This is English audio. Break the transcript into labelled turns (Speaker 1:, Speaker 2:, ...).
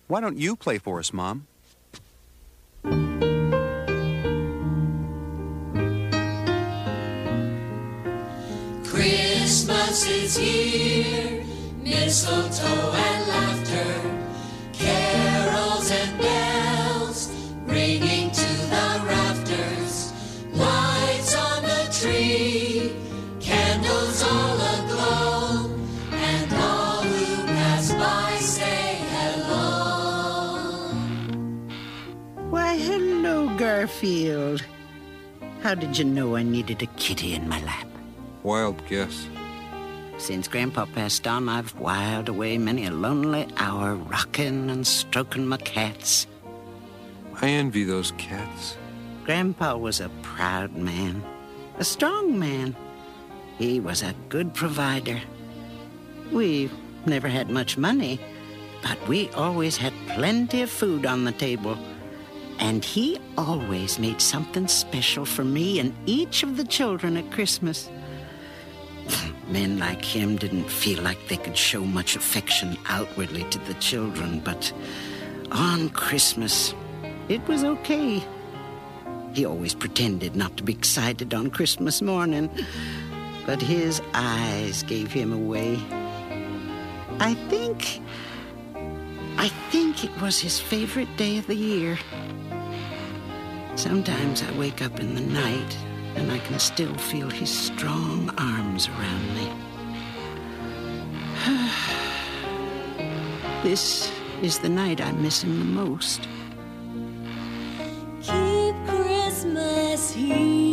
Speaker 1: Why don't you play for us, Mom?
Speaker 2: Christmas is here, mistletoe and laughter, carols and bells ringing to the rafters, lights on the tree, candles all aglow, and all who pass by say hello.
Speaker 3: Why, hello, Garfield. How did you know I needed a kitty in my lap?
Speaker 1: Wild guess.
Speaker 3: Since Grandpa passed on, I've whiled away many a lonely hour rocking and stroking my cats.
Speaker 1: I envy those cats.
Speaker 3: Grandpa was a proud man, a strong man. He was a good provider. We never had much money, but we always had plenty of food on the table. And he always made something special for me and each of the children at Christmas. Men like him didn't feel like they could show much affection outwardly to the children, but on Christmas, it was okay. He always pretended not to be excited on Christmas morning, but his eyes gave him away. I think it was his favorite day of the year. Sometimes I wake up in the night and I can still feel his strong arms around me. This is the night I miss him the most.
Speaker 2: Keep Christmas here.